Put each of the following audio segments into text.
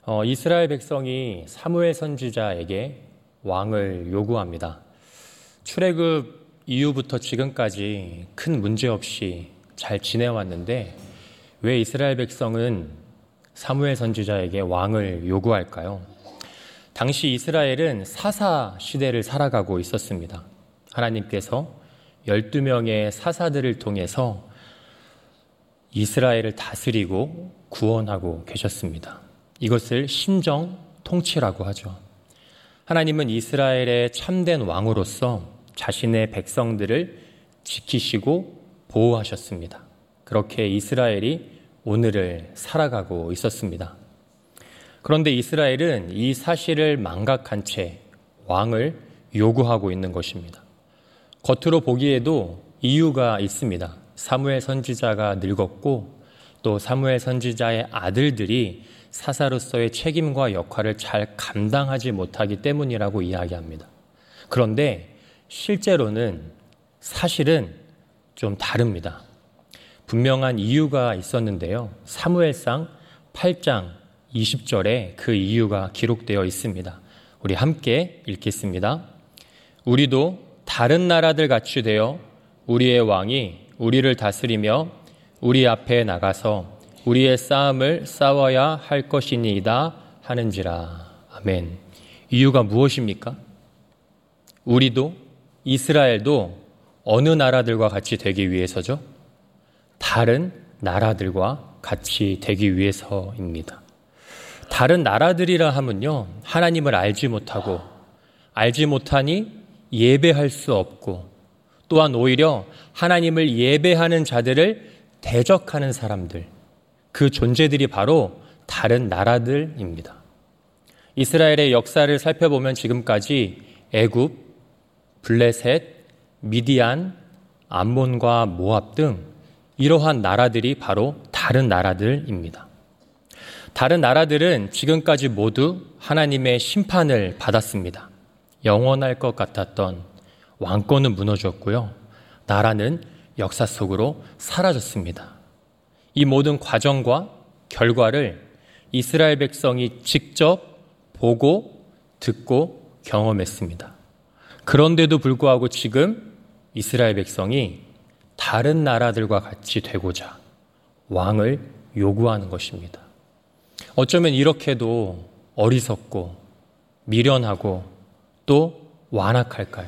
이스라엘 백성이 사무엘 선지자에게 왕을 요구합니다. 출애굽 이후부터 지금까지 큰 문제 없이 잘 지내왔는데 왜 이스라엘 백성은 사무엘 선지자에게 왕을 요구할까요? 당시 이스라엘은 사사 시대를 살아가고 있었습니다. 하나님께서 12명의 사사들을 통해서 이스라엘을 다스리고 구원하고 계셨습니다. 이것을 신정 통치라고 하죠. 하나님은 이스라엘의 참된 왕으로서 자신의 백성들을 지키시고 보호하셨습니다. 그렇게 이스라엘이 오늘을 살아가고 있었습니다. 그런데 이스라엘은 이 사실을 망각한 채 왕을 요구하고 있는 것입니다. 겉으로 보기에도 이유가 있습니다. 사무엘 선지자가 늙었고 또 사무엘 선지자의 아들들이 사사로서의 책임과 역할을 잘 감당하지 못하기 때문이라고 이야기합니다. 그런데 실제로는 사실은 좀 다릅니다. 분명한 이유가 있었는데요. 사무엘상 8장 20절에 그 이유가 기록되어 있습니다. 우리 함께 읽겠습니다. 우리도 다른 나라들 같이 되어 우리의 왕이 우리를 다스리며 우리 앞에 나가서 우리의 싸움을 싸워야 할 것이니이다 하는지라. 아멘. 이유가 무엇입니까? 우리도 이스라엘도 어느 나라들과 같이 되기 위해서죠? 다른 나라들과 같이 되기 위해서입니다. 다른 나라들이라 하면요, 하나님을 알지 못하고 알지 못하니 예배할 수 없고 또한 오히려 하나님을 예배하는 자들을 대적하는 사람들, 그 존재들이 바로 다른 나라들입니다. 이스라엘의 역사를 살펴보면 지금까지 애굽, 블레셋, 미디안, 암몬과 모압 등 이러한 나라들이 바로 다른 나라들입니다. 다른 나라들은 지금까지 모두 하나님의 심판을 받았습니다. 영원할 것 같았던 왕권은 무너졌고요. 나라는 역사 속으로 사라졌습니다. 이 모든 과정과 결과를 이스라엘 백성이 직접 보고 듣고 경험했습니다. 그런데도 불구하고 지금 이스라엘 백성이 다른 나라들과 같이 되고자 왕을 요구하는 것입니다. 어쩌면 이렇게도 어리석고 미련하고 또 완악할까요?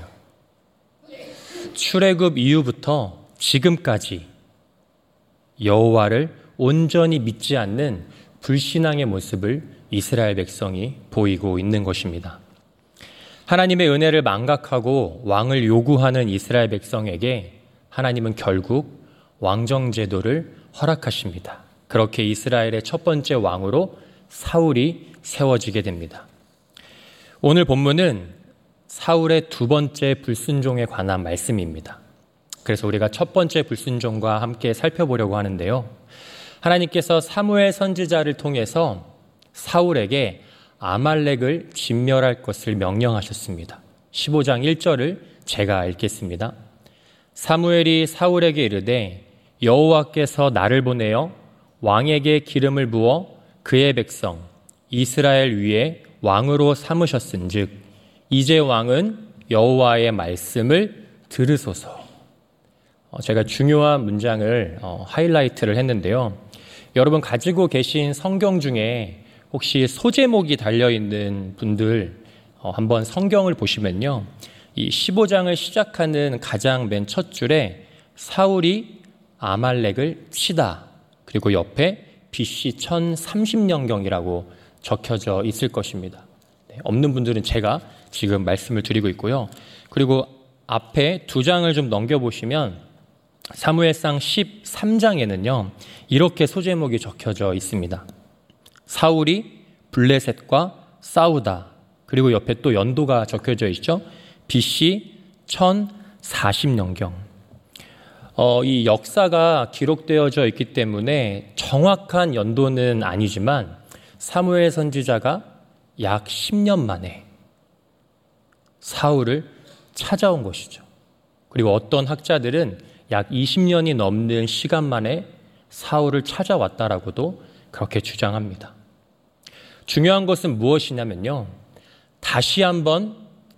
출애굽 이후부터 지금까지 여호와를 온전히 믿지 않는 불신앙의 모습을 이스라엘 백성이 보이고 있는 것입니다. 하나님의 은혜를 망각하고 왕을 요구하는 이스라엘 백성에게 하나님은 결국 왕정제도를 허락하십니다. 그렇게 이스라엘의 첫 번째 왕으로 사울이 세워지게 됩니다. 오늘 본문은 사울의 두 번째 불순종에 관한 말씀입니다. 그래서 우리가 첫 번째 불순종과 함께 살펴보려고 하는데요. 하나님께서 사무엘 선지자를 통해서 사울에게 아말렉을 진멸할 것을 명령하셨습니다. 15장 1절을 제가 읽겠습니다. 사무엘이 사울에게 이르되 여호와께서 나를 보내어 왕에게 기름을 부어 그의 백성 이스라엘 위에 왕으로 삼으셨은즉 이제 왕은 여호와의 말씀을 들으소서. 제가 중요한 문장을 하이라이트를 했는데요. 여러분 가지고 계신 성경 중에 혹시 소제목이 달려있는 분들 한번 성경을 보시면요. 이 15장을 시작하는 가장 맨 첫 줄에 사울이 아말렉을 치다. 그리고 옆에 BC 1030년경이라고 적혀져 있을 것입니다. 없는 분들은 제가 지금 말씀을 드리고 있고요. 그리고 앞에 두 장을 좀 넘겨보시면 사무엘상 13장에는요. 이렇게 소제목이 적혀져 있습니다. 사울이 블레셋과 싸우다. 그리고 옆에 또 연도가 적혀져 있죠. BC 1040년경. 이 역사가 기록되어져 있기 때문에 정확한 연도는 아니지만 사무엘 선지자가 약 10년 만에 사울을 찾아온 것이죠. 그리고 어떤 학자들은 약 20년이 넘는 시간 만에 사울을 찾아왔다라고도 그렇게 주장합니다. 중요한 것은 무엇이냐면요. 다시 한번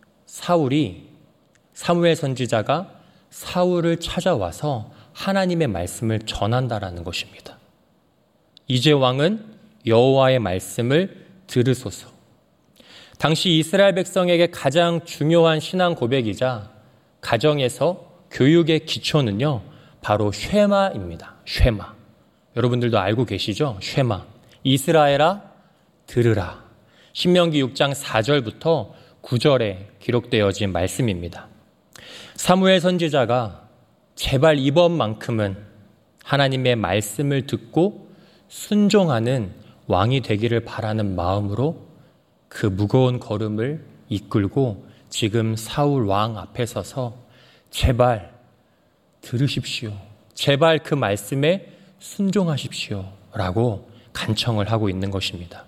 사무엘 선지자가 사울을 찾아와서 하나님의 말씀을 전한다라는 것입니다. 이제 왕은 여호와의 말씀을 들으소서. 당시 이스라엘 백성에게 가장 중요한 신앙 고백이자 가정에서 교육의 기초는요, 바로 쉐마입니다. 쉐마. 여러분들도 알고 계시죠? 쉐마. 이스라엘아 들으라. 신명기 6장 4절부터 9절에 기록되어진 말씀입니다. 사무엘 선지자가 제발 이번만큼은 하나님의 말씀을 듣고 순종하는 왕이 되기를 바라는 마음으로 그 무거운 걸음을 이끌고 지금 사울 왕 앞에 서서 제발 들으십시오. 제발 그 말씀에 순종하십시오. 라고 간청을 하고 있는 것입니다.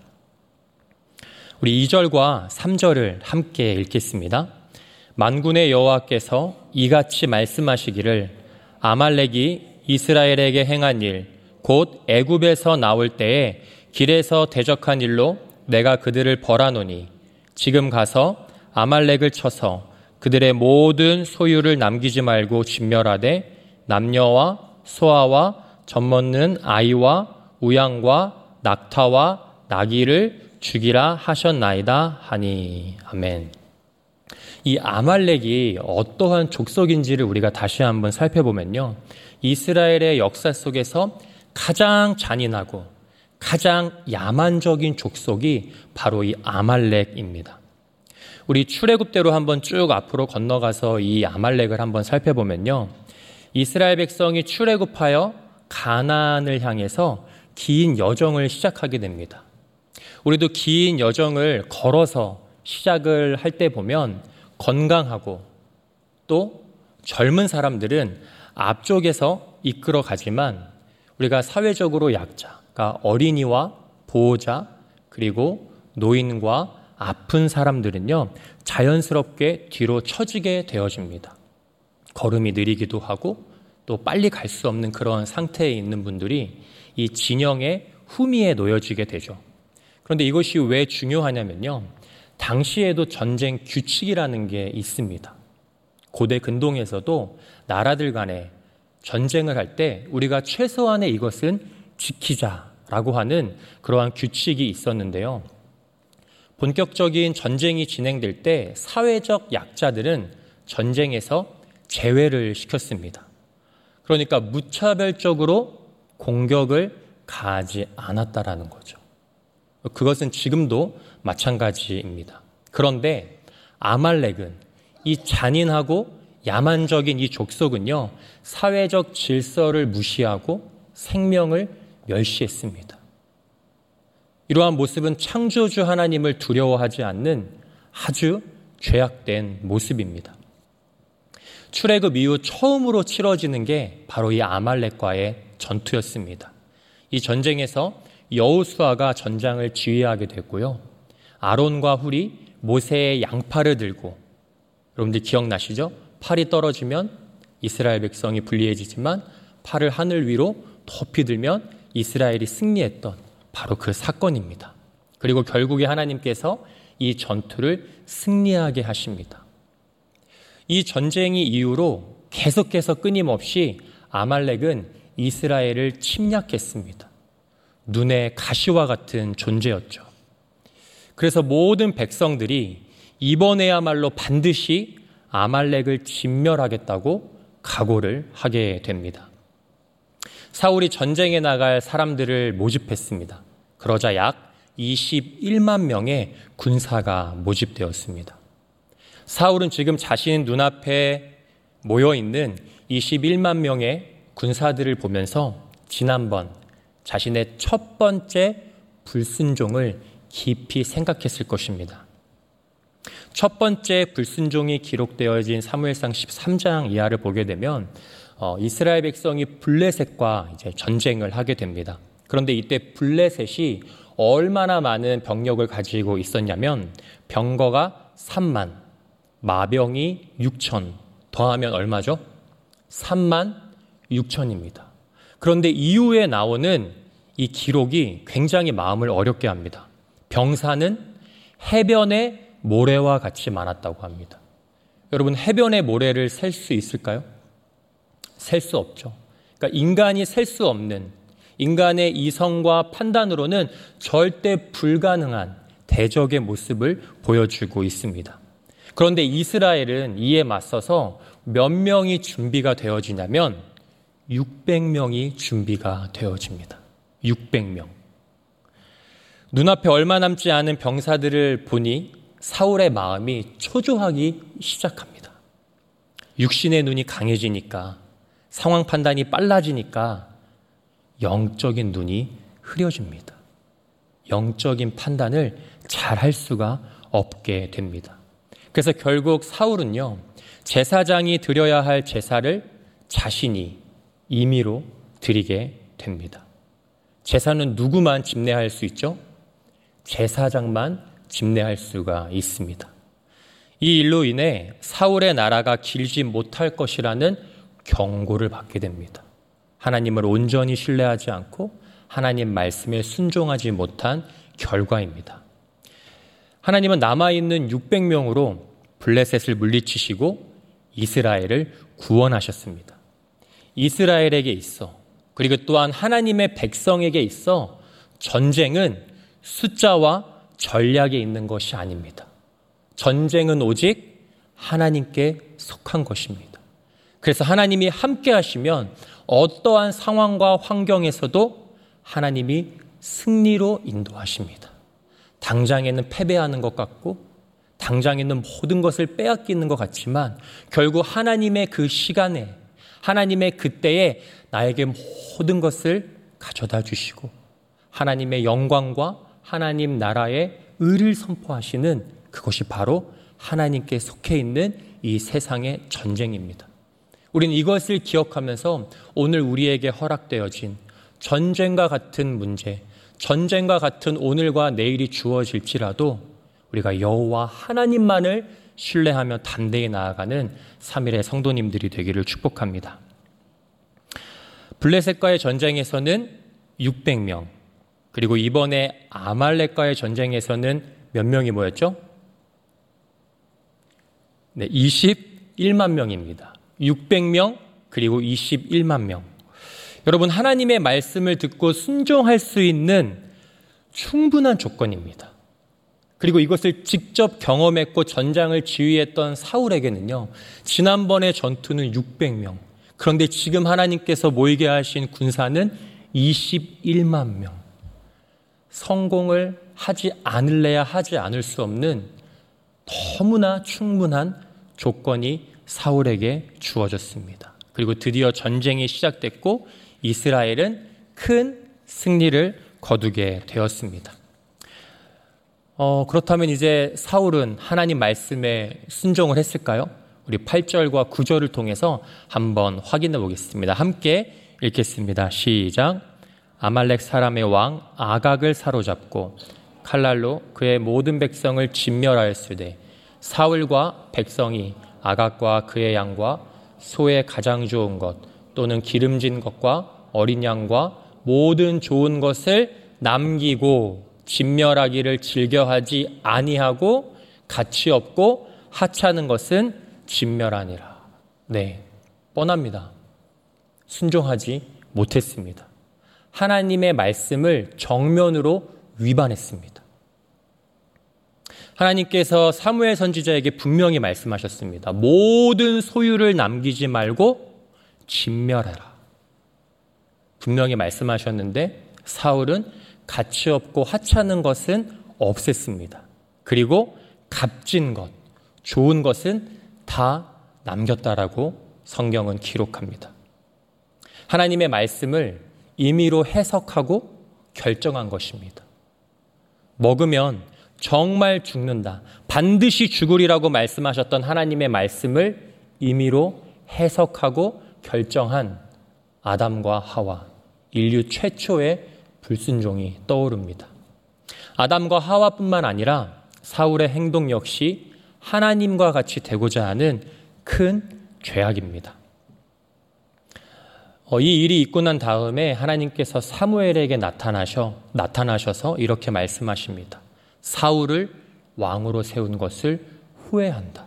우리 2절과 3절을 함께 읽겠습니다. 만군의 여호와께서 이같이 말씀하시기를 아말렉이 이스라엘에게 행한 일, 곧 애굽에서 나올 때에 길에서 대적한 일로 내가 그들을 벌하노니 지금 가서 아말렉을 쳐서 그들의 모든 소유를 남기지 말고 진멸하되 남녀와 소아와 젖먹는 아이와 우양과 낙타와 나귀를 죽이라 하셨나이다 하니. 아멘. 이 아말렉이 어떠한 족속인지를 우리가 다시 한번 살펴보면요, 이스라엘의 역사 속에서 가장 잔인하고 가장 야만적인 족속이 바로 이 아말렉입니다. 우리 출애굽대로 한번 쭉 앞으로 건너가서 이 아말렉을 한번 살펴보면요, 이스라엘 백성이 출애굽하여 가나안을 향해서 긴 여정을 시작하게 됩니다. 우리도 긴 여정을 걸어서 시작을 할 때 보면 건강하고 또 젊은 사람들은 앞쪽에서 이끌어 가지만 우리가 사회적으로 약자, 그러니까 어린이와 보호자 그리고 노인과 아픈 사람들은요, 자연스럽게 뒤로 처지게 되어집니다. 걸음이 느리기도 하고 또 빨리 갈 수 없는 그런 상태에 있는 분들이 이 진영의 후미에 놓여지게 되죠. 그런데 이것이 왜 중요하냐면요, 당시에도 전쟁 규칙이라는 게 있습니다. 고대 근동에서도 나라들 간에 전쟁을 할 때 우리가 최소한의 이것은 지키자라고 하는 그러한 규칙이 있었는데요. 본격적인 전쟁이 진행될 때 사회적 약자들은 전쟁에서 제외를 시켰습니다. 그러니까 무차별적으로 공격을 가하지 않았다라는 거죠. 그것은 지금도 마찬가지입니다. 그런데 아말렉은 이 잔인하고 야만적인 이 족속은요, 사회적 질서를 무시하고 생명을 멸시했습니다. 이러한 모습은 창조주 하나님을 두려워하지 않는 아주 죄악된 모습입니다. 출애굽 이후 처음으로 치러지는 게 바로 이 아말렉과의 전투였습니다. 이 전쟁에서 여호수아가 전장을 지휘하게 됐고요, 아론과 훌이 모세의 양팔을 들고, 여러분들 기억나시죠? 팔이 떨어지면 이스라엘 백성이 불리해지지만 팔을 하늘 위로 높이 들면 이스라엘이 승리했던 바로 그 사건입니다. 그리고 결국에 하나님께서 이 전투를 승리하게 하십니다. 이 전쟁이 이후로 계속해서 끊임없이 아말렉은 이스라엘을 침략했습니다. 눈의 가시와 같은 존재였죠. 그래서 모든 백성들이 이번에야말로 반드시 아말렉을 진멸하겠다고 각오를 하게 됩니다. 사울이 전쟁에 나갈 사람들을 모집했습니다. 그러자 약 21만 명의 군사가 모집되었습니다. 사울은 지금 자신 눈앞에 모여있는 21만 명의 군사들을 보면서 지난번 자신의 첫 번째 불순종을 깊이 생각했을 것입니다. 첫 번째 불순종이 기록되어진 사무엘상 13장 이하를 보게 되면 이스라엘 백성이 블레셋과 이제 전쟁을 하게 됩니다. 그런데 이때 블레셋이 얼마나 많은 병력을 가지고 있었냐면 병거가 3만, 마병이 6천, 더하면 얼마죠? 3만 6천입니다. 그런데 이후에 나오는 이 기록이 굉장히 마음을 어렵게 합니다. 병사는 해변의 모래와 같이 많았다고 합니다. 여러분, 해변의 모래를 셀 수 있을까요? 셀 수 없죠. 그러니까 인간이 셀 수 없는, 인간의 이성과 판단으로는 절대 불가능한 대적의 모습을 보여주고 있습니다. 그런데 이스라엘은 이에 맞서서 몇 명이 준비가 되어지냐면 600명이 준비가 되어집니다. 600명. 눈앞에 얼마 남지 않은 병사들을 보니 사울의 마음이 초조하기 시작합니다. 육신의 눈이 강해지니까, 상황 판단이 빨라지니까 영적인 눈이 흐려집니다. 영적인 판단을 잘 할 수가 없게 됩니다. 그래서 결국 사울은요, 제사장이 드려야 할 제사를 자신이 임의로 드리게 됩니다. 제사는 누구만 집례할 수 있죠? 제사장만 집례할 수가 있습니다. 이 일로 인해 사울의 나라가 길지 못할 것이라는 경고를 받게 됩니다. 하나님을 온전히 신뢰하지 않고 하나님 말씀에 순종하지 못한 결과입니다. 하나님은 남아있는 600명으로 블레셋을 물리치시고 이스라엘을 구원하셨습니다. 이스라엘에게 있어, 그리고 또한 하나님의 백성에게 있어 전쟁은 숫자와 전략에 있는 것이 아닙니다. 전쟁은 오직 하나님께 속한 것입니다. 그래서 하나님이 함께 하시면 어떠한 상황과 환경에서도 하나님이 승리로 인도하십니다. 당장에는 패배하는 것 같고 당장에는 모든 것을 빼앗기는 것 같지만 결국 하나님의 그 시간에, 하나님의 그때에 나에게 모든 것을 가져다 주시고 하나님의 영광과 하나님 나라의 의를 선포하시는 그것이 바로 하나님께 속해 있는 이 세상의 전쟁입니다. 우리는 이것을 기억하면서 오늘 우리에게 허락되어진 전쟁과 같은 문제, 전쟁과 같은 오늘과 내일이 주어질지라도 우리가 여호와 하나님만을 신뢰하며 담대히 나아가는 3일의 성도님들이 되기를 축복합니다. 블레셋과의 전쟁에서는 600명, 그리고 이번에 아말렉과의 전쟁에서는 몇 명이 모였죠? 네, 21만 명입니다. 600명 그리고 21만 명. 여러분, 하나님의 말씀을 듣고 순종할 수 있는 충분한 조건입니다. 그리고 이것을 직접 경험했고 전장을 지휘했던 사울에게는요, 지난번의 전투는 600명, 그런데 지금 하나님께서 모이게 하신 군사는 21만 명. 성공을 하지 않을래야 하지 않을 수 없는 너무나 충분한 조건이 사울에게 주어졌습니다. 그리고 드디어 전쟁이 시작됐고 이스라엘은 큰 승리를 거두게 되었습니다. 그렇다면 이제 사울은 하나님 말씀에 순종을 했을까요? 우리 8절과 9절을 통해서 한번 확인해 보겠습니다. 함께 읽겠습니다. 시작. 아말렉 사람의 왕 아각을 사로잡고 칼날로 그의 모든 백성을 진멸하였으되 사울과 백성이 아각과 그의 양과 소의 가장 좋은 것 또는 기름진 것과 어린 양과 모든 좋은 것을 남기고 진멸하기를 즐겨하지 아니하고 가치 없고 하찮은 것은 진멸하니라. 네, 뻔합니다. 순종하지 못했습니다. 하나님의 말씀을 정면으로 위반했습니다. 하나님께서 사무엘 선지자에게 분명히 말씀하셨습니다. 모든 소유를 남기지 말고 진멸해라. 분명히 말씀하셨는데 사울은 가치 없고 하찮은 것은 없앴습니다. 그리고 값진 것, 좋은 것은 다 남겼다라고 성경은 기록합니다. 하나님의 말씀을 임의로 해석하고 결정한 것입니다. 먹으면 정말 죽는다, 반드시 죽으리라고 말씀하셨던 하나님의 말씀을 임의로 해석하고 결정한 아담과 하와, 인류 최초의 불순종이 떠오릅니다. 아담과 하와뿐만 아니라 사울의 행동 역시 하나님과 같이 되고자 하는 큰 죄악입니다. 이 일이 있고 난 다음에 하나님께서 사무엘에게 나타나셔서 이렇게 말씀하십니다. 사울을 왕으로 세운 것을 후회한다.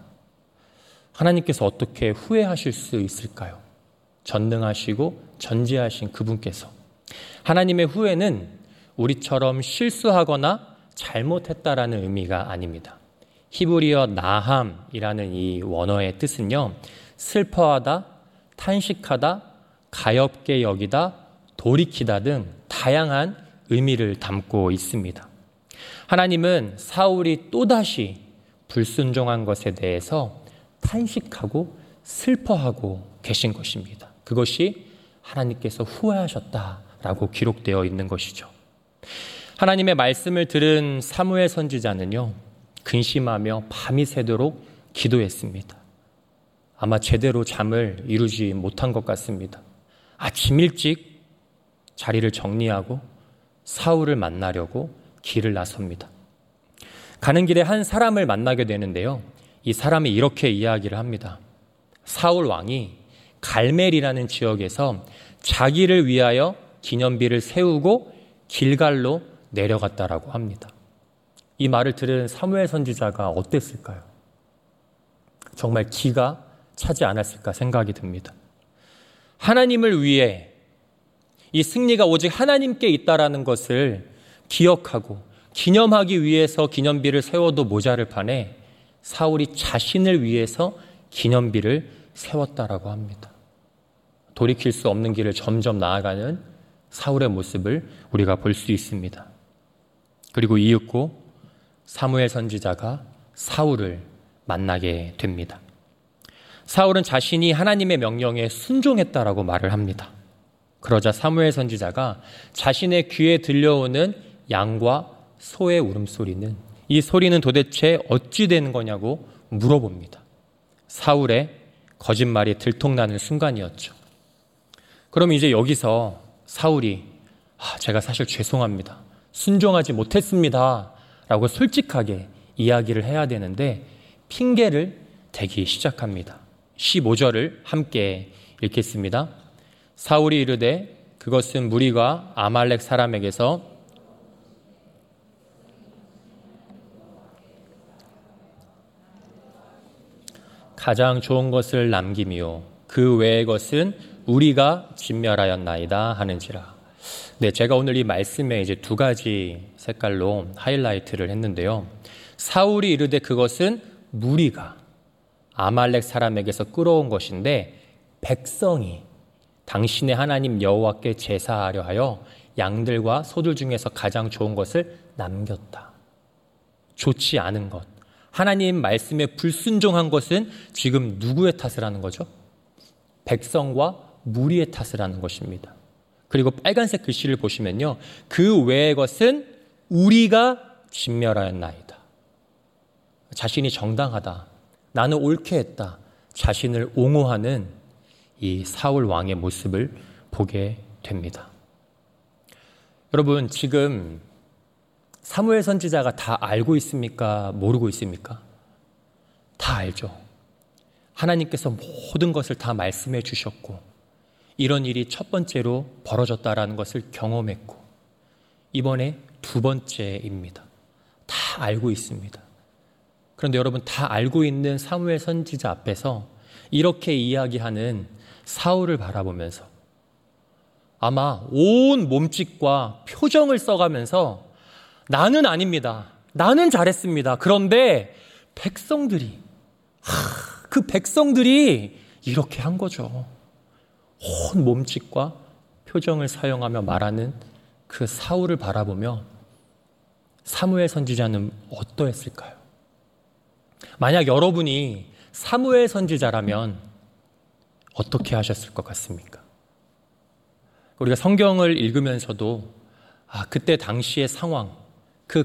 하나님께서 어떻게 후회하실 수 있을까요? 전능하시고 전지하신 그분께서. 하나님의 후회는 우리처럼 실수하거나 잘못했다라는 의미가 아닙니다. 히브리어 나함이라는 이 원어의 뜻은요, 슬퍼하다, 탄식하다, 가엾게 여기다, 돌이키다 등 다양한 의미를 담고 있습니다. 하나님은 사울이 또다시 불순종한 것에 대해서 탄식하고 슬퍼하고 계신 것입니다. 그것이 하나님께서 후회하셨다라고 기록되어 있는 것이죠. 하나님의 말씀을 들은 사무엘 선지자는요, 근심하며 밤이 새도록 기도했습니다. 아마 제대로 잠을 이루지 못한 것 같습니다. 아침 일찍 자리를 정리하고 사울을 만나려고 길을 나섭니다. 가는 길에 한 사람을 만나게 되는데요. 이 사람이 이렇게 이야기를 합니다. 사울 왕이 갈멜이라는 지역에서 자기를 위하여 기념비를 세우고 길갈로 내려갔다라고 합니다. 이 말을 들은 사무엘 선지자가 어땠을까요? 정말 기가 차지 않았을까 생각이 듭니다. 하나님을 위해 이 승리가 오직 하나님께 있다라는 것을 기억하고 기념하기 위해서 기념비를 세워도 모자를 판에 사울이 자신을 위해서 기념비를 세웠다라고 합니다. 돌이킬 수 없는 길을 점점 나아가는 사울의 모습을 우리가 볼 수 있습니다. 그리고 이윽고 사무엘 선지자가 사울을 만나게 됩니다. 사울은 자신이 하나님의 명령에 순종했다라고 말을 합니다. 그러자 사무엘 선지자가 자신의 귀에 들려오는 양과 소의 울음소리는, 이 소리는 도대체 어찌 되는 거냐고 물어봅니다. 사울의 거짓말이 들통나는 순간이었죠. 그럼 이제 여기서 사울이 제가 사실 죄송합니다, 순종하지 못했습니다 라고 솔직하게 이야기를 해야 되는데 핑계를 대기 시작합니다. 15절을 함께 읽겠습니다. 사울이 이르되 그것은 무리가 아말렉 사람에게서 가장 좋은 것을 남김이요 그 외의 것은 우리가 진멸하였나이다 하는지라. 네, 제가 오늘 이 말씀에 이제 두 가지 색깔로 하이라이트를 했는데요. 사울이 이르되 그것은 무리가 아말렉 사람에게서 끌어온 것인데 백성이 당신의 하나님 여호와께 제사하려 하여 양들과 소들 중에서 가장 좋은 것을 남겼다. 좋지 않은 것, 하나님 말씀에 불순종한 것은 지금 누구의 탓을 하는 거죠? 백성과 무리의 탓을 하는 것입니다. 그리고 빨간색 글씨를 보시면요, 그 외의 것은 우리가 진멸하였나이다. 자신이 정당하다, 나는 옳게 했다, 자신을 옹호하는 이 사울 왕의 모습을 보게 됩니다. 여러분, 지금 사무엘 선지자가 다 알고 있습니까? 모르고 있습니까? 다 알죠. 하나님께서 모든 것을 다 말씀해 주셨고 이런 일이 첫 번째로 벌어졌다라는 것을 경험했고 이번에 두 번째입니다. 다 알고 있습니다. 그런데 여러분, 다 알고 있는 사무엘 선지자 앞에서 이렇게 이야기하는 사울을 바라보면서 아마 온 몸짓과 표정을 써가면서 나는 아닙니다, 나는 잘했습니다, 그런데 백성들이 그 백성들이 이렇게 한 거죠. 온 몸짓과 표정을 사용하며 말하는 그 사울을 바라보며 사무엘 선지자는 어떠했을까요? 만약 여러분이 사무엘 선지자라면 어떻게 하셨을 것 같습니까? 우리가 성경을 읽으면서도 그때 당시의 상황, 그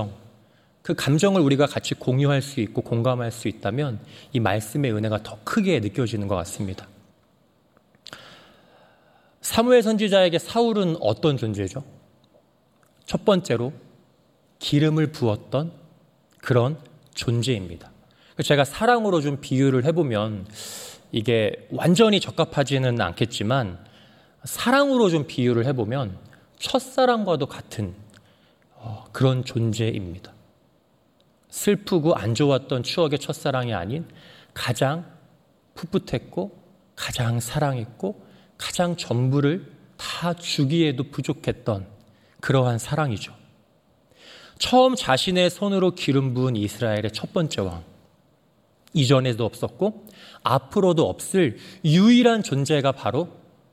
감정을 우리가 같이 공유할 수 있고 공감할 수 있다면 이 말씀의 은혜가 더 크게 느껴지는 것 같습니다. 사무엘 선지자에게 사울은 어떤 존재죠? 첫 번째로 기름을 부었던 그런 존재입니다. 제가 사랑으로 좀 비유를 해보면 이게 완전히 적합하지는 않겠지만 사랑으로 좀 비유를 해보면 첫사랑과도 같은 그런 존재입니다. 슬프고 안 좋았던 추억의 첫사랑이 아닌 가장 풋풋했고 가장 사랑했고 가장 전부를 다 주기에도 부족했던 그러한 사랑이죠. 처음 자신의 손으로 기름 부은 이스라엘의 첫 번째 왕, 이전에도 없었고 앞으로도 없을 유일한 존재가 바로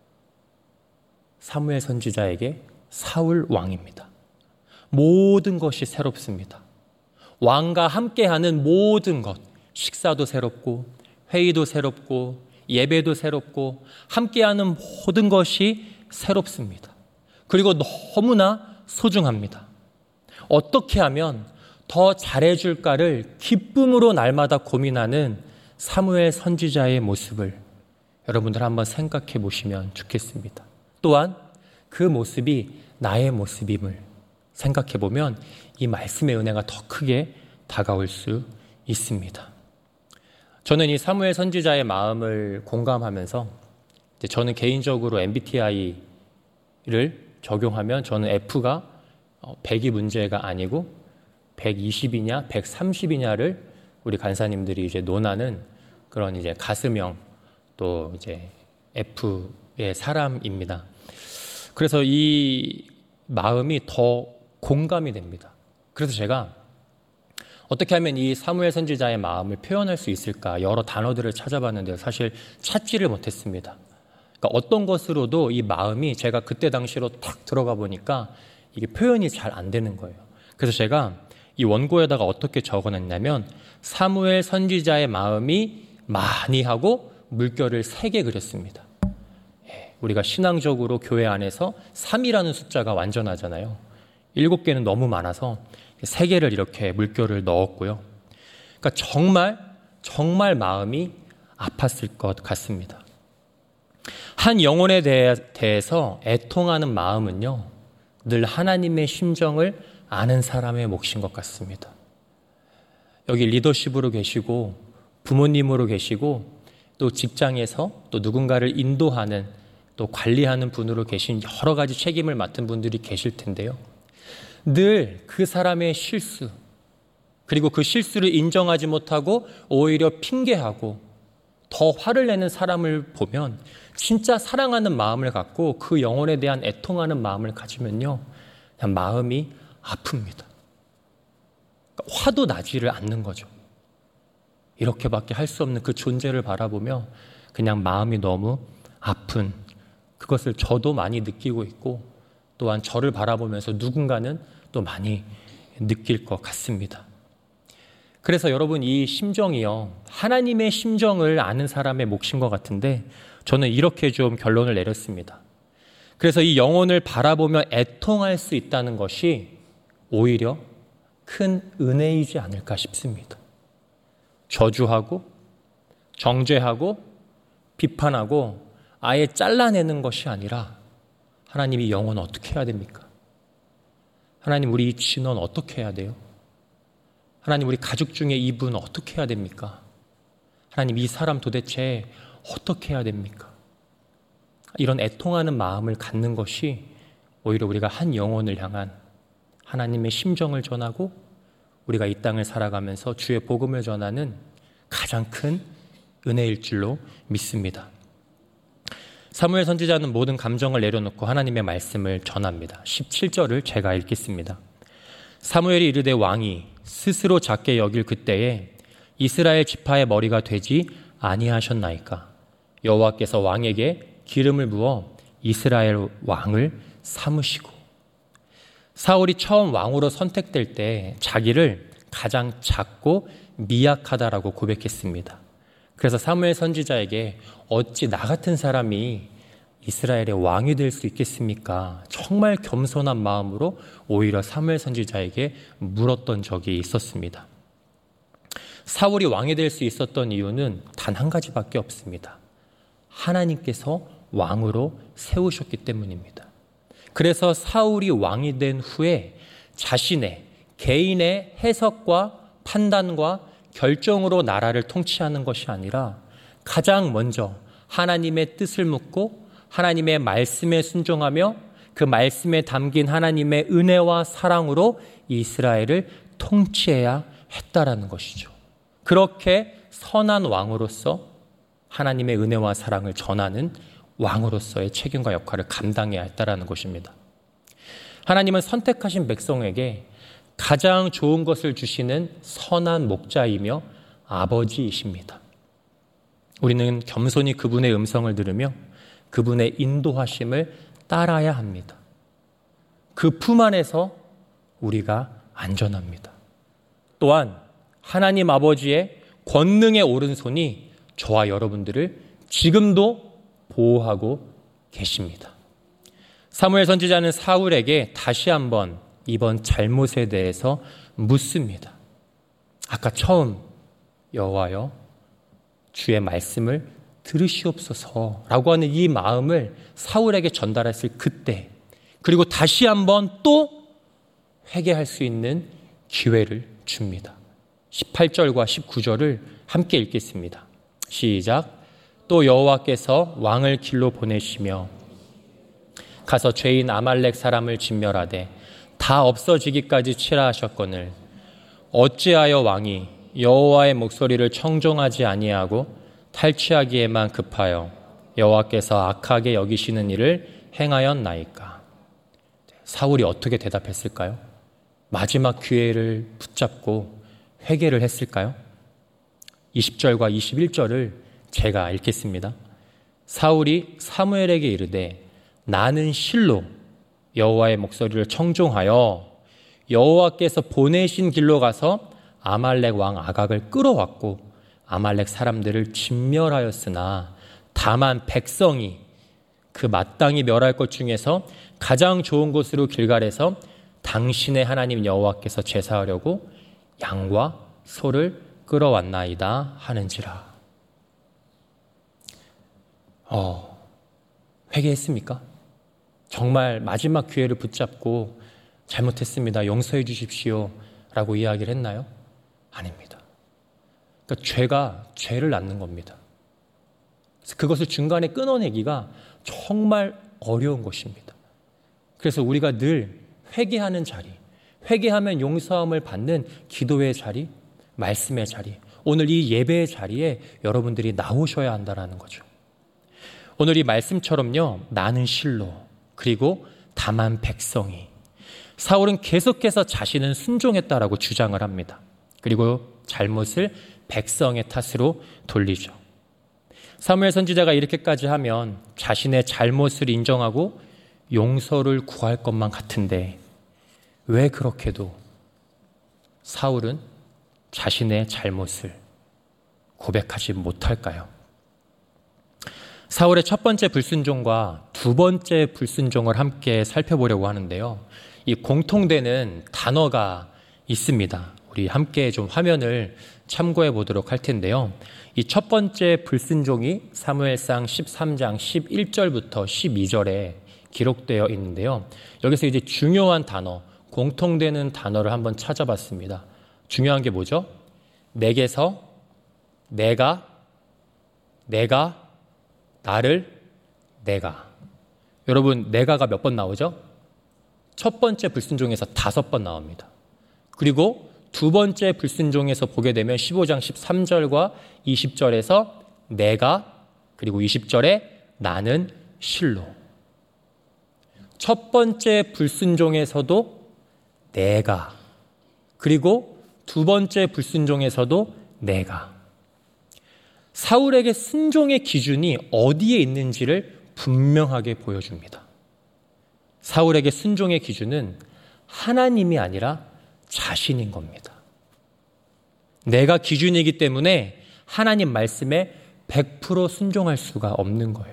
사무엘 선지자에게 사울 왕입니다. 모든 것이 새롭습니다. 왕과 함께하는 모든 것, 식사도 새롭고 회의도 새롭고 예배도 새롭고 함께하는 모든 것이 새롭습니다. 그리고 너무나 소중합니다. 어떻게 하면 더 잘해줄까를 기쁨으로 날마다 고민하는 사무엘 선지자의 모습을 여러분들 한번 생각해 보시면 좋겠습니다. 또한 그 모습이 나의 모습임을 생각해 보면 이 말씀의 은혜가 더 크게 다가올 수 있습니다. 저는 이 사무엘 선지자의 마음을 공감하면서 저는 개인적으로 MBTI를 적용하면 저는 F가 100이 문제가 아니고 120이냐 130이냐를 우리 간사님들이 이제 논하는 그런 이제 가슴형 또 이제 F의 사람입니다. 그래서 이 마음이 더 공감이 됩니다. 그래서 제가 어떻게 하면 이 사무엘 선지자의 마음을 표현할 수 있을까 여러 단어들을 찾아봤는데 사실 찾지를 못했습니다. 그러니까 어떤 것으로도 이 마음이 제가 그때 당시로 탁 들어가 보니까 이게 표현이 잘 안 되는 거예요. 그래서 제가 이 원고에다가 어떻게 적어놨냐면 사무엘 선지자의 마음이 많이 하고 물결을 3개 그렸습니다. 우리가 신앙적으로 교회 안에서 3이라는 숫자가 완전하잖아요. 7개는 너무 많아서 3개를 이렇게 물결을 넣었고요. 그러니까 정말 마음이 아팠을 것 같습니다. 한 영혼에 대해서 애통하는 마음은요, 늘 하나님의 심정을 아는 사람의 몫인 것 같습니다. 여기 리더십으로 계시고 부모님으로 계시고 또 직장에서 또 누군가를 인도하는 또 관리하는 분으로 계신 여러 가지 책임을 맡은 분들이 계실 텐데요. 늘 그 사람의 실수 그리고 그 실수를 인정하지 못하고 오히려 핑계하고 더 화를 내는 사람을 보면 진짜 사랑하는 마음을 갖고 그 영혼에 대한 애통하는 마음을 가지면요, 그냥 마음이 아픕니다. 그러니까 화도 나지를 않는 거죠. 이렇게밖에 할 수 없는 그 존재를 바라보며 그냥 마음이 너무 아픈 그것을 저도 많이 느끼고 있고 또한 저를 바라보면서 누군가는 또 많이 느낄 것 같습니다. 그래서 여러분 이 심정이요, 하나님의 심정을 아는 사람의 몫인 것 같은데 저는 이렇게 좀 결론을 내렸습니다. 그래서 이 영혼을 바라보며 애통할 수 있다는 것이 오히려 큰 은혜이지 않을까 싶습니다. 저주하고 정죄하고 비판하고 아예 잘라내는 것이 아니라 하나님 이 영혼 어떻게 해야 됩니까? 하나님 우리 이 진원 어떻게 해야 돼요? 하나님 우리 가족 중에 이분 어떻게 해야 됩니까? 하나님 이 사람 도대체 어떻게 해야 됩니까? 이런 애통하는 마음을 갖는 것이 오히려 우리가 한 영혼을 향한 하나님의 심정을 전하고 우리가 이 땅을 살아가면서 주의 복음을 전하는 가장 큰 은혜일 줄로 믿습니다. 사무엘 선지자는 모든 감정을 내려놓고 하나님의 말씀을 전합니다. 17절을 제가 읽겠습니다. 사무엘이 이르되 왕이 스스로 작게 여길 그때에 이스라엘 지파의 머리가 되지 아니하셨나이까? 여호와께서 왕에게 기름을 부어 이스라엘 왕을 삼으시고. 사울이 처음 왕으로 선택될 때 자기를 가장 작고 미약하다라고 고백했습니다. 그래서 사무엘 선지자에게 어찌 나 같은 사람이 이스라엘의 왕이 될 수 있겠습니까? 정말 겸손한 마음으로 오히려 사무엘 선지자에게 물었던 적이 있었습니다. 사울이 왕이 될 수 있었던 이유는 단 한 가지밖에 없습니다. 하나님께서 왕으로 세우셨기 때문입니다. 그래서 사울이 왕이 된 후에 자신의 개인의 해석과 판단과 결정으로 나라를 통치하는 것이 아니라 가장 먼저 하나님의 뜻을 묻고 하나님의 말씀에 순종하며 그 말씀에 담긴 하나님의 은혜와 사랑으로 이스라엘을 통치해야 했다라는 것이죠. 그렇게 선한 왕으로서 하나님의 은혜와 사랑을 전하는 왕으로서의 책임과 역할을 감당해야 했다라는 것입니다. 하나님은 선택하신 백성에게 가장 좋은 것을 주시는 선한 목자이며 아버지이십니다. 우리는 겸손히 그분의 음성을 들으며 그분의 인도하심을 따라야 합니다. 그 품 안에서 우리가 안전합니다. 또한 하나님 아버지의 권능의 오른손이 저와 여러분들을 지금도 보호하고 계십니다. 사무엘 선지자는 사울에게 다시 한번 이번 잘못에 대해서 묻습니다. 아까 처음 여호와여 주의 말씀을 들으시옵소서라고 하는 이 마음을 사울에게 전달했을 그때, 그리고 다시 한번 또 회개할 수 있는 기회를 줍니다. 18절과 19절을 함께 읽겠습니다. 시작. 또 여호와께서 왕을 길로 보내시며 가서 죄인 아말렉 사람을 진멸하되 다 없어지기까지 치라 하셨거늘 어찌하여 왕이 여호와의 목소리를 청종하지 아니하고 탈취하기에만 급하여 여호와께서 악하게 여기시는 일을 행하였나이까. 사울이 어떻게 대답했을까요? 마지막 기회를 붙잡고 회개를 했을까요? 20절과 21절을 제가 읽겠습니다. 사울이 사무엘에게 이르되 나는 실로 여호와의 목소리를 청종하여 여호와께서 보내신 길로 가서 아말렉 왕 아각을 끌어왔고 아말렉 사람들을 진멸하였으나 다만 백성이 그 마땅히 멸할 것 중에서 가장 좋은 곳으로 길갈에서 당신의 하나님 여호와께서 제사하려고 양과 소를 끌어왔나이다 하는지라. 회개했습니까? 정말 마지막 기회를 붙잡고 잘못했습니다, 용서해 주십시오 라고 이야기를 했나요? 아닙니다. 그러니까 죄가 죄를 낳는 겁니다. 그래서 그것을 중간에 끊어내기가 정말 어려운 것입니다. 그래서 우리가 늘 회개하는 자리, 회개하면 용서함을 받는 기도의 자리, 말씀의 자리, 오늘 이 예배의 자리에 여러분들이 나오셔야 한다는 거죠. 오늘 이 말씀처럼요, 나는 실로, 그리고 다만 백성이. 사울은 계속해서 자신은 순종했다라고 주장을 합니다. 그리고 잘못을 백성의 탓으로 돌리죠. 사무엘 선지자가 이렇게까지 하면 자신의 잘못을 인정하고 용서를 구할 것만 같은데 왜 그렇게도 사울은 자신의 잘못을 고백하지 못할까요? 사울의 첫 번째 불순종과 두 번째 불순종을 함께 살펴보려고 하는데요. 이 공통되는 단어가 있습니다. 우리 함께 좀 화면을 참고해 보도록 할 텐데요. 이 첫 번째 불순종이 사무엘상 13장 11절부터 12절에 기록되어 있는데요. 여기서 이제 중요한 단어, 공통되는 단어를 한번 찾아봤습니다. 중요한 게 뭐죠? 내게서 내가 나를 내가. 여러분, 내가가 몇 번 나오죠? 첫 번째 불순종에서 5번 나옵니다. 그리고 두 번째 불순종에서 보게 되면 15장 13절과 20절에서 내가, 그리고 20절에 나는 실로. 첫 번째 불순종에서도 내가, 그리고 두 번째 불순종에서도 내가. 사울에게 순종의 기준이 어디에 있는지를 분명하게 보여줍니다. 사울에게 순종의 기준은 하나님이 아니라 자신인 겁니다. 내가 기준이기 때문에 하나님 말씀에 100% 순종할 수가 없는 거예요.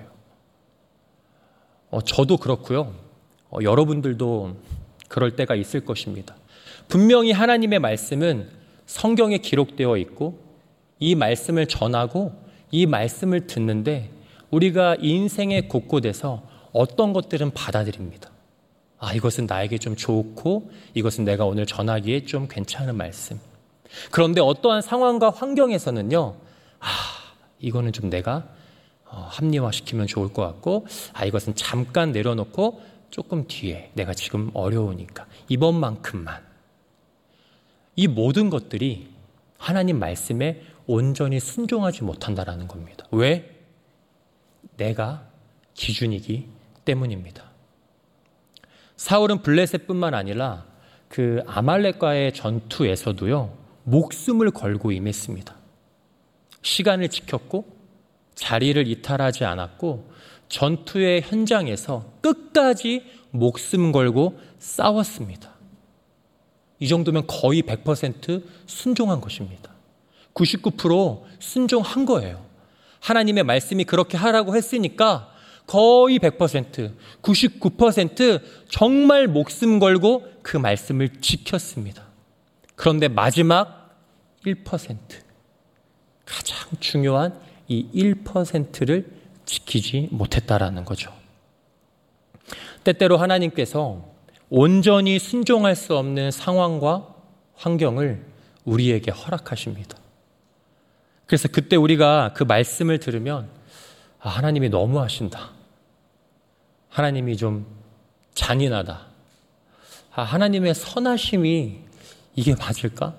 저도 그렇고요. 여러분들도 그럴 때가 있을 것입니다. 분명히 하나님의 말씀은 성경에 기록되어 있고 이 말씀을 전하고 이 말씀을 듣는데 우리가 인생의 곳곳에서 어떤 것들은 받아들입니다. 이것은 나에게 좀 좋고 이것은 내가 오늘 전하기에 좀 괜찮은 말씀. 그런데 어떠한 상황과 환경에서는요, 이거는 좀 내가 합리화시키면 좋을 것 같고, 이것은 잠깐 내려놓고 조금 뒤에 내가 지금 어려우니까 이번만큼만. 이 모든 것들이 하나님 말씀에 온전히 순종하지 못한다라는 겁니다. 왜? 내가 기준이기 때문입니다. 사울은 블레셋뿐만 아니라 그 아말렉과의 전투에서도요, 목숨을 걸고 임했습니다. 시간을 지켰고 자리를 이탈하지 않았고 전투의 현장에서 끝까지 목숨 걸고 싸웠습니다. 이 정도면 거의 100% 순종한 것입니다. 99% 순종한 거예요. 하나님의 말씀이 그렇게 하라고 했으니까 거의 100%, 99% 정말 목숨 걸고 그 말씀을 지켰습니다. 그런데 마지막 1%, 가장 중요한 이 1%를 지키지 못했다라는 거죠. 때때로 하나님께서 온전히 순종할 수 없는 상황과 환경을 우리에게 허락하십니다. 그래서 그때 우리가 그 말씀을 들으면 하나님이 너무하신다. 하나님이 좀 잔인하다. 하나님의 선하심이 이게 맞을까?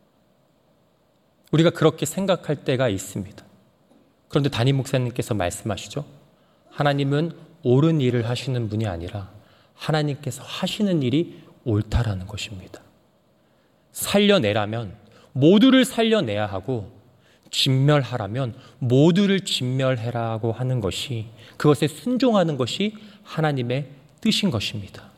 우리가 그렇게 생각할 때가 있습니다. 그런데 담임 목사님께서 말씀하시죠. 하나님은 옳은 일을 하시는 분이 아니라 하나님께서 하시는 일이 옳다라는 것입니다. 살려내라면 모두를 살려내야 하고 진멸하라면 모두를 진멸해라고 하는 것이, 그것에 순종하는 것이 하나님의 뜻인 것입니다.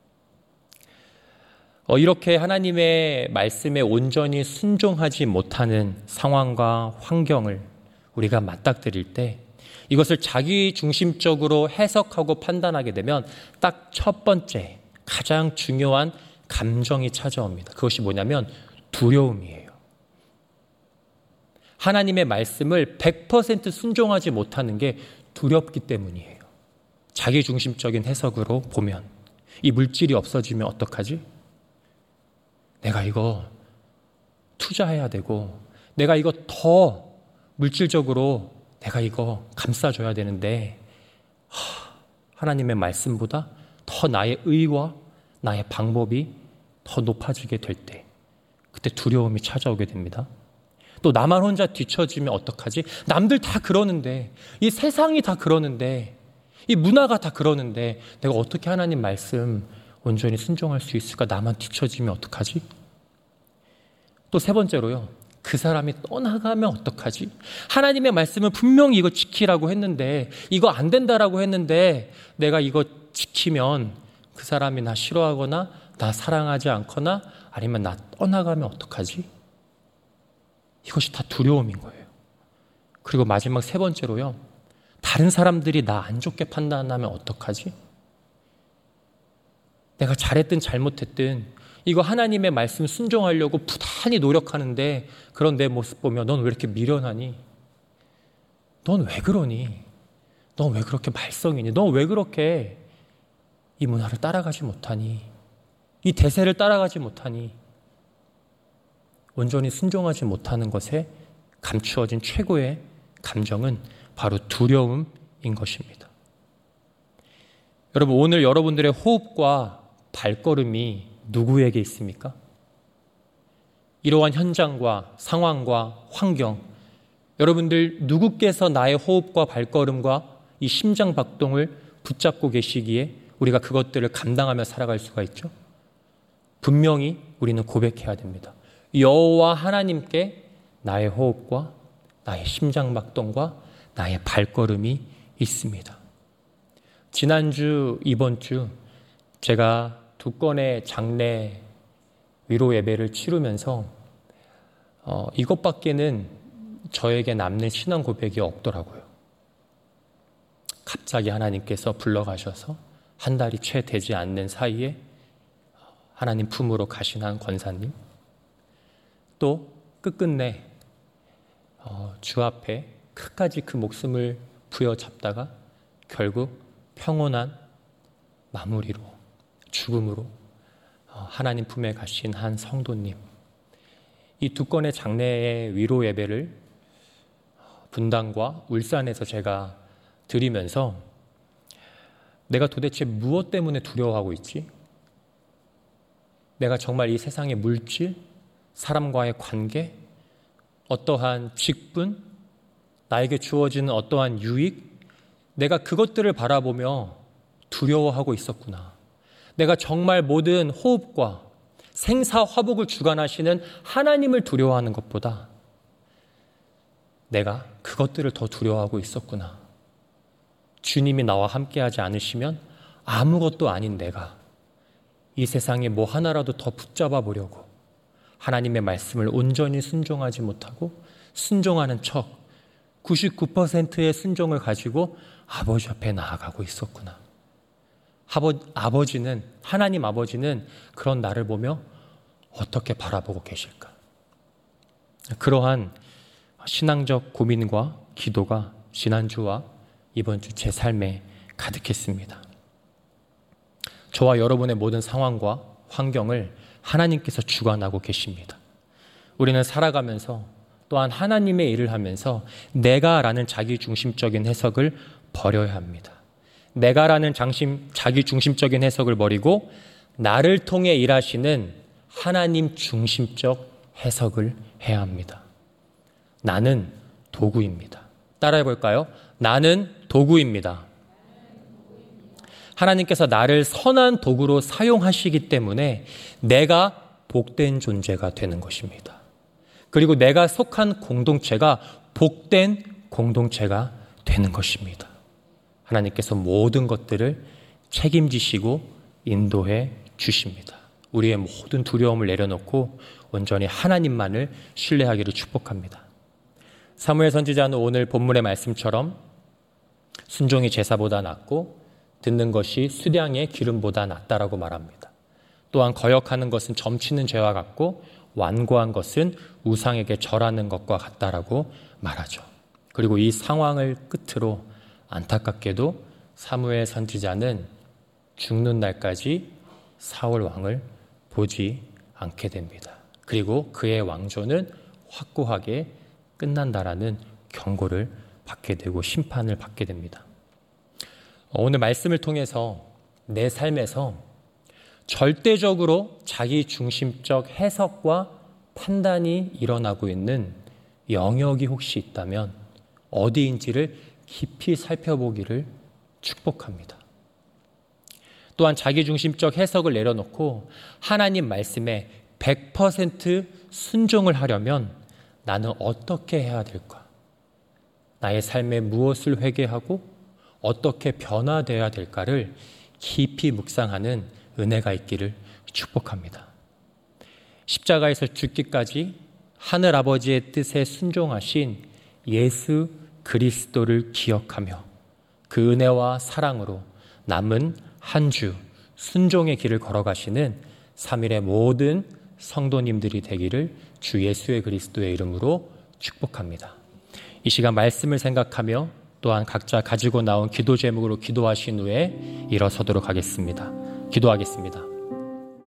이렇게 하나님의 말씀에 온전히 순종하지 못하는 상황과 환경을 우리가 맞닥뜨릴 때 이것을 자기 중심적으로 해석하고 판단하게 되면 딱 첫 번째 가장 중요한 감정이 찾아옵니다. 그것이 뭐냐면 두려움이에요. 하나님의 말씀을 100% 순종하지 못하는 게 두렵기 때문이에요. 자기 중심적인 해석으로 보면 이 물질이 없어지면 어떡하지? 내가 이거 투자해야 되고 내가 이거 더 물질적으로 내가 이거 감싸줘야 되는데 하나님의 말씀보다 더 나의 의와 나의 방법이 더 높아지게 될 때 그때 두려움이 찾아오게 됩니다. 또 나만 혼자 뒤처지면 어떡하지? 남들 다 그러는데, 이 세상이 다 그러는데, 이 문화가 다 그러는데 내가 어떻게 하나님 말씀 온전히 순종할 수 있을까? 나만 뒤처지면 어떡하지? 또 세 번째로요, 그 사람이 떠나가면 어떡하지? 하나님의 말씀은 분명히 이거 지키라고 했는데, 이거 안 된다라고 했는데 내가 이거 지키면 그 사람이 나 싫어하거나 나 사랑하지 않거나 아니면 나 떠나가면 어떡하지? 이것이 다 두려움인 거예요. 그리고 마지막 세 번째로요, 다른 사람들이 나 안 좋게 판단하면 어떡하지? 내가 잘했든 잘못했든 이거 하나님의 말씀 순종하려고 부단히 노력하는데 그런 내 모습 보면 넌 왜 이렇게 미련하니? 넌 왜 그러니? 넌 왜 그렇게 말썽이니? 넌 왜 그렇게 이 문화를 따라가지 못하니? 이 대세를 따라가지 못하니? 온전히 순종하지 못하는 것에 감추어진 최고의 감정은 바로 두려움인 것입니다. 여러분, 오늘 여러분들의 호흡과 발걸음이 누구에게 있습니까? 이러한 현장과 상황과 환경, 여러분들 누구께서 나의 호흡과 발걸음과 이 심장 박동을 붙잡고 계시기에 우리가 그것들을 감당하며 살아갈 수가 있죠? 분명히 우리는 고백해야 됩니다. 여호와 하나님께 나의 호흡과 나의 심장 박동과 나의 발걸음이 있습니다. 지난주, 이번 주 제가 2건의 장례 위로 예배를 치르면서 이것밖에는 저에게 남는 신앙 고백이 없더라고요. 갑자기 하나님께서 불러가셔서 한 달이 채 되지 않는 사이에 하나님 품으로 가신 한 권사님, 또 끝끝내 주 앞에 끝까지 그 목숨을 부여잡다가 결국 평온한 마무리로, 죽음으로 하나님 품에 가신 한 성도님, 이 2건의 장례의 위로 예배를 분당과 울산에서 제가 드리면서 내가 도대체 무엇 때문에 두려워하고 있지? 내가 정말 이 세상의 물질, 사람과의 관계, 어떠한 직분, 나에게 주어지는 어떠한 유익, 내가 그것들을 바라보며 두려워하고 있었구나. 내가 정말 모든 호흡과 생사화복을 주관하시는 하나님을 두려워하는 것보다 내가 그것들을 더 두려워하고 있었구나. 주님이 나와 함께하지 않으시면 아무것도 아닌 내가 이 세상에 뭐 하나라도 더 붙잡아 보려고 하나님의 말씀을 온전히 순종하지 못하고 순종하는 척 99%의 순종을 가지고 아버지 앞에 나아가고 있었구나. 아버지는, 하나님 아버지는 그런 나를 보며 어떻게 바라보고 계실까? 그러한 신앙적 고민과 기도가 지난주와 이번 주 제 삶에 가득했습니다. 저와 여러분의 모든 상황과 환경을 하나님께서 주관하고 계십니다. 우리는 살아가면서 또한 하나님의 일을 하면서 내가라는 자기중심적인 해석을 버려야 합니다. 내가라는 자기중심적인 해석을 버리고 나를 통해 일하시는 하나님 중심적 해석을 해야 합니다. 나는 도구입니다. 따라해 볼까요? 나는 도구입니다. 하나님께서 나를 선한 도구로 사용하시기 때문에 내가 복된 존재가 되는 것입니다. 그리고 내가 속한 공동체가 복된 공동체가 되는 것입니다. 하나님께서 모든 것들을 책임지시고 인도해 주십니다. 우리의 모든 두려움을 내려놓고 온전히 하나님만을 신뢰하기를 축복합니다. 사무엘 선지자는 오늘 본문의 말씀처럼 순종이 제사보다 낫고 듣는 것이 수량의 기름보다 낫다라고 말합니다. 또한 거역하는 것은 점치는 죄와 같고 완고한 것은 우상에게 절하는 것과 같다라고 말하죠. 그리고 이 상황을 끝으로 안타깝게도 사무엘 선지자는 죽는 날까지 사울 왕을 보지 않게 됩니다. 그리고 그의 왕조는 확고하게 끝난다라는 경고를 받게 되고 심판을 받게 됩니다. 오늘 말씀을 통해서 내 삶에서 절대적으로 자기 중심적 해석과 판단이 일어나고 있는 영역이 혹시 있다면 어디인지를 깊이 살펴보기를 축복합니다. 또한 자기 중심적 해석을 내려놓고 하나님 말씀에 100% 순종을 하려면 나는 어떻게 해야 될까? 나의 삶에 무엇을 회개하고 어떻게 변화되어야 될까를 깊이 묵상하는 은혜가 있기를 축복합니다. 십자가에서 죽기까지 하늘아버지의 뜻에 순종하신 예수 그리스도를 기억하며 그 은혜와 사랑으로 남은 한 주 순종의 길을 걸어가시는 3일의 모든 성도님들이 되기를 주 예수의 그리스도의 이름으로 축복합니다. 이 시간 말씀을 생각하며 또한 각자 가지고 나온 기도 제목으로 기도하신 후에 일어서도록 하겠습니다. 기도하겠습니다.